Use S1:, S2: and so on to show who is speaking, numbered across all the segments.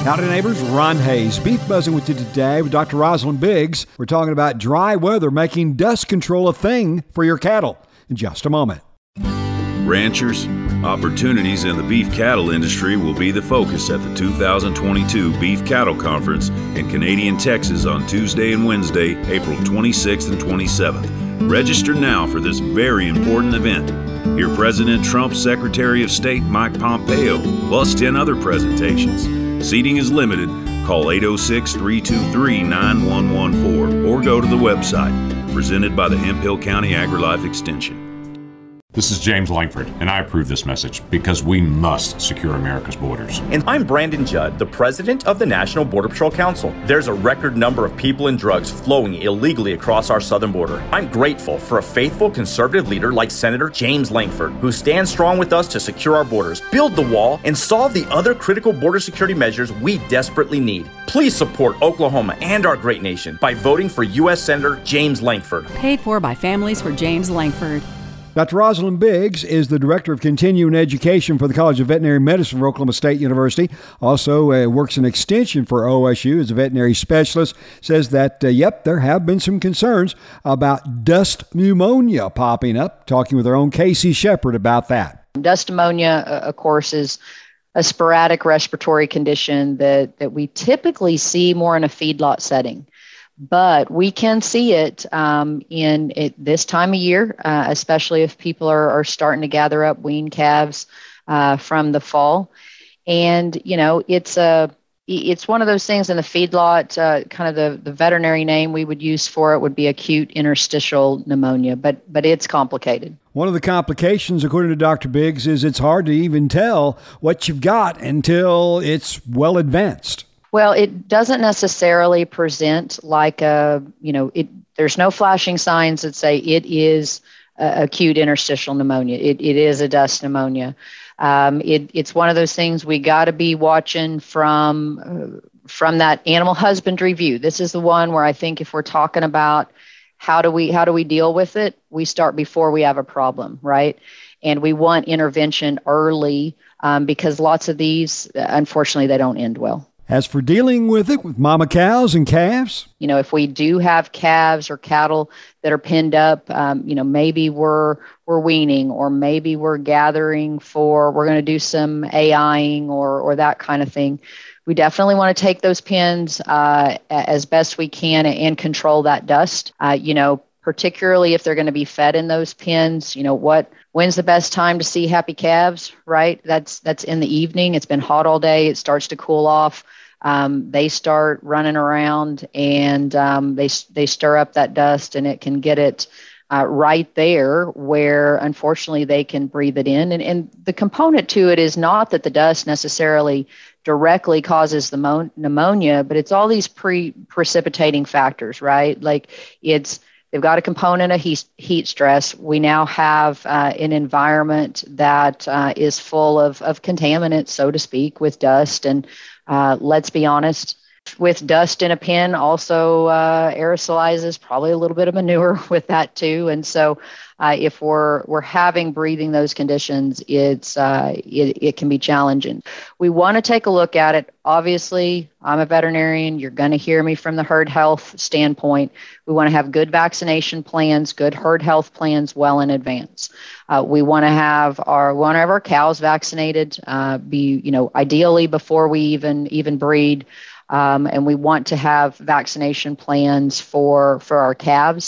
S1: Howdy neighbors, Ron Hayes. Beef buzzing with you today with Dr. Rosalind Biggs. We're talking about dry weather making dust control a thing for your cattle in just a moment.
S2: Ranchers, opportunities in the beef cattle industry will be the focus at the 2022 Beef Cattle Conference in Canadian Texas on Tuesday and Wednesday, April 26th and 27th. Register now for this very important event. Hear President Trump's Secretary of State Mike Pompeo, plus 10 other presentations. Seating is limited. Call 806-323-9114 or go to the website. Presented by the Hemphill County AgriLife Extension.
S3: This is James Langford, and I approve this message because we must secure America's borders.
S4: And I'm Brandon Judd, the president of the National Border Patrol Council. There's a record number of people and drugs flowing illegally across our southern border. I'm grateful for a faithful conservative leader like Senator James Langford, who stands strong with us to secure our borders, build the wall, and solve the other critical border security measures we desperately need. Please support Oklahoma and our great nation by voting for U.S. Senator James Langford.
S5: Paid for by Families for James Langford.
S1: Dr. Rosalind Biggs is the Director of Continuing Education for the College of Veterinary Medicine for Oklahoma State University. Also works in extension for OSU as a veterinary specialist. Says that, there have been some concerns about dust pneumonia popping up. Talking with our own Casey Shepard about that.
S6: Dust pneumonia, of course, is a sporadic respiratory condition that we typically see more in a feedlot setting. But we can see it in this time of year, especially if people are starting to gather up wean calves from the fall. And, it's one of those things in the feedlot, kind of the veterinary name we would use for it would be acute interstitial pneumonia, but it's complicated.
S1: One of the complications, according to Dr. Biggs, is it's hard to even tell what you've got until it's well advanced.
S6: Well, it doesn't necessarily present like there's no flashing signs that say it is acute interstitial pneumonia. It is a dust pneumonia. It's one of those things we got to be watching from that animal husbandry view. This is the one where I think if we're talking about how do we deal with it, we start before we have a problem, right? And we want intervention early because lots of these, unfortunately, they don't end well.
S1: As for dealing with it with mama cows and calves?
S6: If we do have calves or cattle that are pinned up, maybe we're weaning, or maybe we're gathering we're going to do some AIing or that kind of thing. We definitely want to take those pins as best we can and control that dust. Particularly if they're going to be fed in those pens, when's the best time to see happy calves, right? That's in the evening. It's been hot all day. It starts to cool off. They start running around and they stir up that dust, and it can get it right there where, unfortunately, they can breathe it in. And the component to it is not that the dust necessarily directly causes the pneumonia, but it's all these precipitating factors, right? Like they've got a component of heat stress. We now have an environment that is full of contaminants, so to speak, with dust. And let's be honest, with dust in a pen also aerosolizes probably a little bit of manure with that too. And so if we're having breathing those conditions, it can be challenging. We want to take a look at it. Obviously, I'm a veterinarian. You're going to hear me from the herd health standpoint. We want to have good vaccination plans, good herd health plans well in advance. We want to have our cows vaccinated, ideally before we even breed. And we want to have vaccination plans for our calves.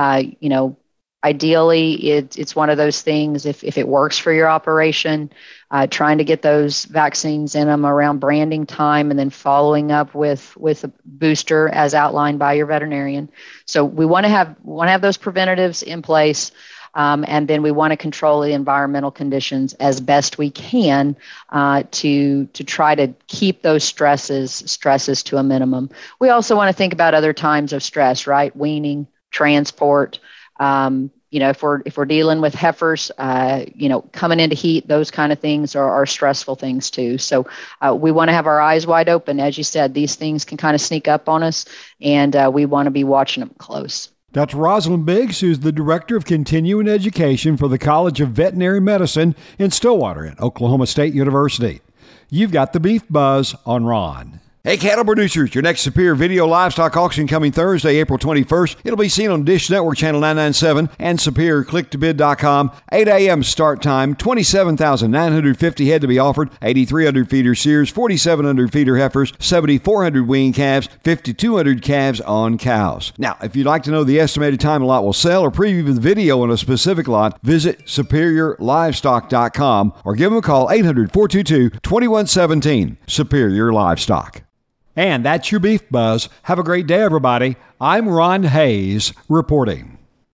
S6: Ideally, it's one of those things, if it works for your operation, trying to get those vaccines in them around branding time and then following up with a booster as outlined by your veterinarian. So we want to have those preventatives in place. And then we want to control the environmental conditions as best we can to try to keep those stresses to a minimum. We also want to think about other times of stress, right? Weaning, transport. If we're dealing with heifers, coming into heat, those kind of things are stressful things too. So we want to have our eyes wide open. As you said, these things can kind of sneak up on us, and we want to be watching them close.
S1: Dr. Rosalind Biggs, who's the Director of Continuing Education for the College of Veterinary Medicine in Stillwater at Oklahoma State University. You've got the Beef Buzz on Ron. Hey, cattle producers, your next Superior Video Livestock Auction coming Thursday, April 21st. It'll be seen on Dish Network Channel 997 and SuperiorClickToBid.com. 8 a.m. start time, 27,950 head to be offered, 8,300 feeder steers, 4,700 feeder heifers, 7,400 wean calves, 5,200 calves on cows. Now, if you'd like to know the estimated time a lot will sell or preview the video on a specific lot, visit SuperiorLivestock.com or give them a call, 800-422-2117. Superior Livestock. And that's your Beef Buzz. Have a great day, everybody. I'm Ron Hayes reporting.